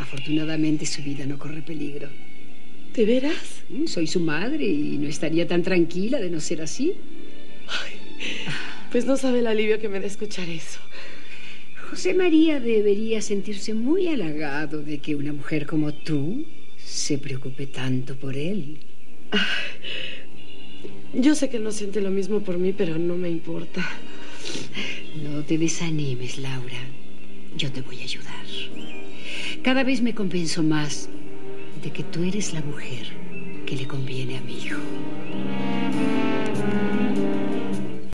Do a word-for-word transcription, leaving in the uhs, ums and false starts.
Afortunadamente su vida no corre peligro. ¿De veras? Soy su madre y no estaría tan tranquila de no ser así. Ay, pues no sabe el alivio que me da escuchar eso. José María debería sentirse muy halagado de que una mujer como tú se preocupe tanto por él. Ay, yo sé que no siente lo mismo por mí, pero no me importa. No te desanimes, Laura. Yo te voy a ayudar. Cada vez me convenzo más de que tú eres la mujer que le conviene a mi hijo.